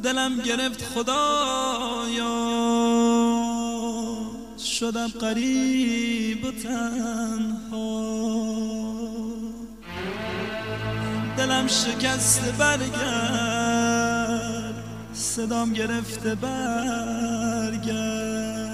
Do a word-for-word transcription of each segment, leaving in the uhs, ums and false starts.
دلم گرفت خدایا، شدم غریب و تنها. دلم شکسته برگرد، صدام گرفته برگرد.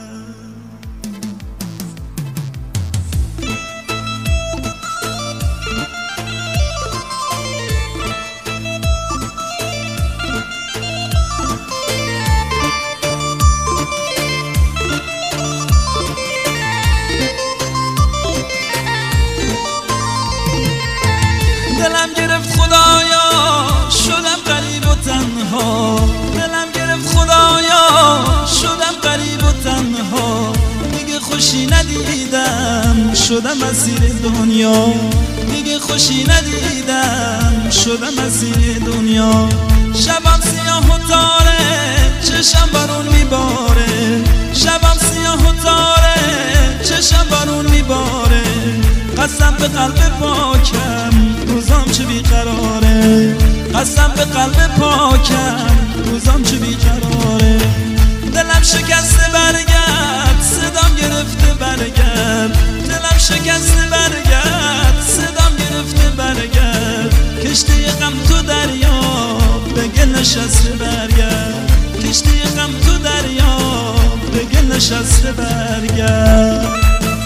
دلم گرفت خدایا، شدم غریب و تنها. دلم گرفت خدایا، شدم غریب و تنها. دیگه خوشی ندیدم، شدم اسیر دنیا. دیگه خوشی ندیدم، شدم اسیر دنیا. شبم سیاه و تاره، چشم بارون میباره. شبم سیاه و تاره، چشم بارون میباره. قسم به قلب پاکم، روزام چه بیقراره. قسم به قلب پاکم، روزام چه بیقراره. دلم شکسته برگرد، صدام گرفته برگرد. دلم شکسته برگرد، صدام گرفته برگرد. کشتی غم تو دریا، به گل نشسته برگرد. کشتی غم تو دریا، به گل نشسته برگرد.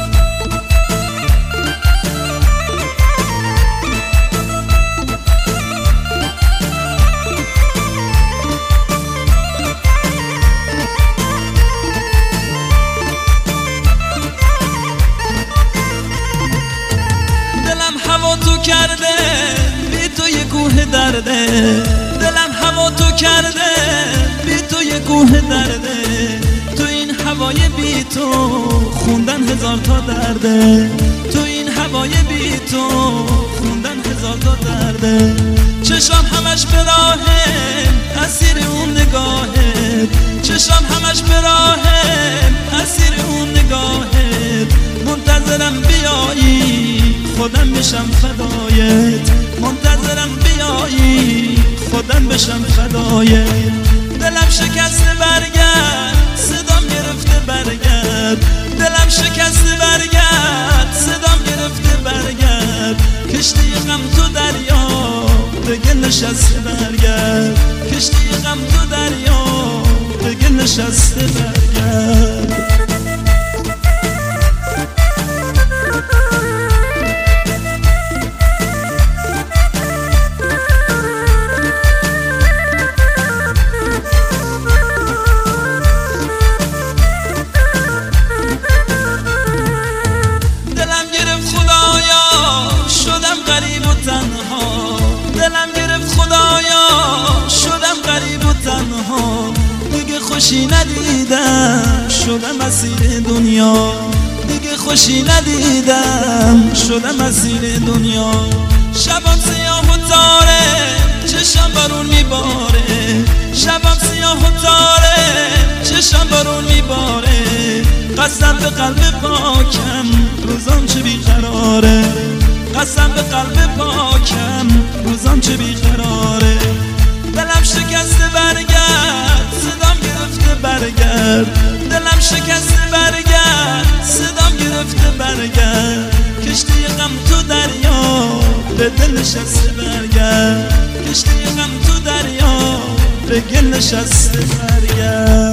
هوا تو کرده، بی تو یه کوه درده. دلم هوا تو کرده، بی تو یه کوه درده. تو این هوای بی تو خوندن هزار تا درده. تو این هوای بی تو خوندن هزار تا درده. چشام همش به راهه، اسیر اون نگاهه. چشام همش به راهه، اسیر اون نگاهه. منتظرم بیایی، خودم بشم فدایت. منتظرم بیایی، خودم بشم فدایت. دلم شکسته برگرد، صدام گرفته برگرد. دلم شکسته برگرد، صدام گرفته برگرد. کشتی غم تو دریا، به گل نشسته برگرد. کشتی غم تو دریا، به گل نشسته برگرد. دلم گرفت خدایا، شدم غریب و تنها. دیگه خوشی ندیدم، شدم اسیر دنیا. دیگه خوشی ندیدم، شدم اسیر دنیا. شبم سیاه و تاره، چشم بارون میباره. شبم سیاه و تاره، چشم بارون میباره. قسم به قلب پاکم، روزام چه بیقراره. قسم به قلب پاکم، روزام چه بیقراره. دلم شکسته برگرد، صدام گرفته برگرد. دلم شکسته برگرد، صدام گرفته برگرد. کشتی غم تو دریا، به دل نشسته برگرد. کشتی غم تو دریا، به گل نشسته برگرد.